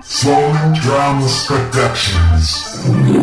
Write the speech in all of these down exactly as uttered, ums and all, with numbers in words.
Slowing Dramas Productions.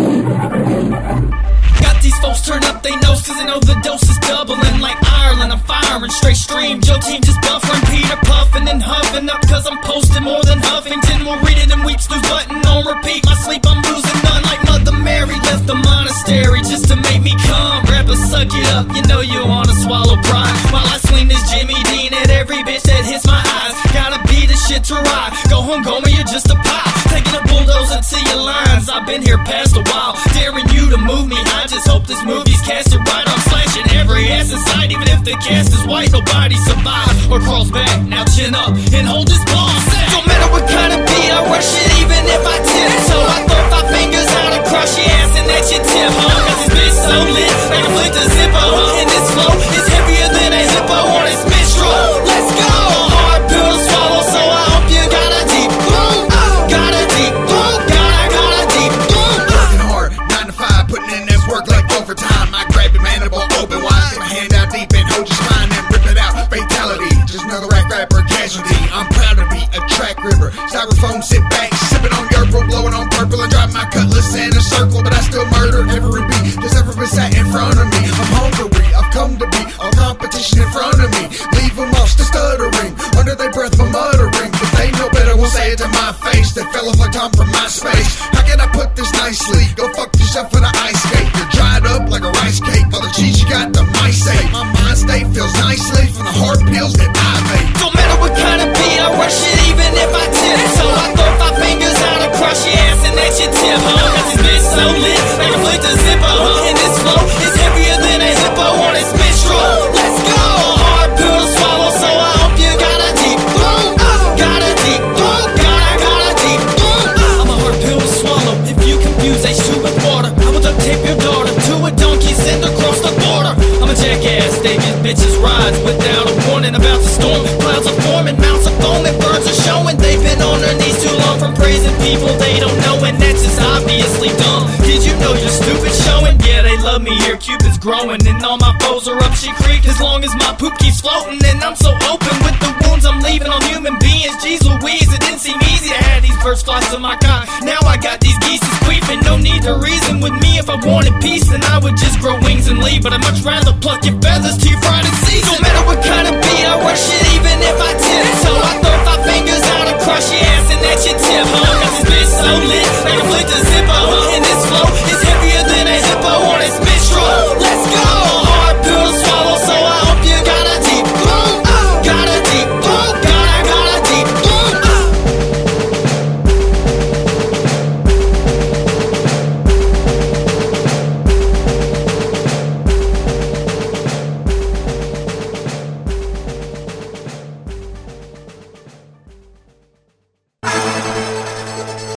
Got these folks turn up they nose cause they know the dose is doubling. Like Ireland, I'm firing straight stream. Joe team just buffering, Peter puffing and huffing up cause I'm posting more than Huffington. We'll read it in weeks, through button on repeat. My sleep I'm losing none like Mother Mary left the monastery just to make me come. Rapper, suck it up, you know you wanna swallow pride. While I swing this Jimmy Dean at every bitch that hits my eyes. Gotta be the shit to ride. Go home, go me, you're just a pie. Taking a bulldozer to your lines. I've been here past a while, daring you to move me. I just hope this movie's casted right. I'm slashing every ass inside, even if the cast is white. Nobody survives or crawls back. Now chin up and hold this ball set. Don't matter what kind of beat, I rush it even if I tip. So I throw five fingers out and crush your ass and that's your tip, huh? Cause this bitch so lit, I can flick the zipper, huh? And this flow is heavier than a hippo on its minstrel. Let's go! Hard pill to swallow, so I hope you got a deep boom. Got a deep boom, got a, got a deep boom. Working hard, nine to five, putting in that work like overtime. I grab your mandible open wide, get my hand out deep and hold your spine and rip it out. Fatality, just another rap rapper casualty. I'm proud to be a track river. Styrofoam, sit back, sipping on Yerpo, blowing on purple and drop my cutlass in a circle, but I still murder every beat that's ever been sat in front of me. I'm hungry, I've come to be all competition in front of me. Leave them lost to stuttering, under their breath but muttering. If they know better, will say it to my face. They fell off like Tom from my space. How can I put this nicely? Go fuck yourself in an ice skate. You're dried up like a rice cake. All the cheese you got, the mice ate. My mind state feels nicely from the hard pills that I made. Don't matter what kind of beat, I rush it even if I tip. So I throw five fingers out and crush your ass and that's your tip, huh? Cause this bitch so lit, I can flick the zipper, huh? And this flow is heavier than a hippo on its minstrel. Let's go! Hard pill to swallow, so I hope you got a deep boom. Got a deep boom, got a, got a deep boom. I'm a hard pill to swallow. If you confuse H two with water, I will duct tape your daughter to a donkey send across the border. I'm a jackass, they get bitches rides without a warning about the storm. Clouds are forming, mounts are foaming, birds are showing. They've been on their knees too long from praising people they don't know, and that's just obviously dumb. Did you know you're stupid showing? Yeah, they love me here, Cupid's growing, and all my foes are up shit creek as long as my poop keeps floating. And I'm so open with the wounds I'm leaving on human beings. Jeez Louise, it didn't seem easy to have these birds fly to my cock. Now I got these geese queefing. No need to reason with me. If I wanted peace, then I would just grow wings and leave. But I'd much rather pluck your feathers to your fried in season. No matter what kind of beat, I rush it even if I tip. So I throw five fingers out and crush your ass and that's your tip, huh?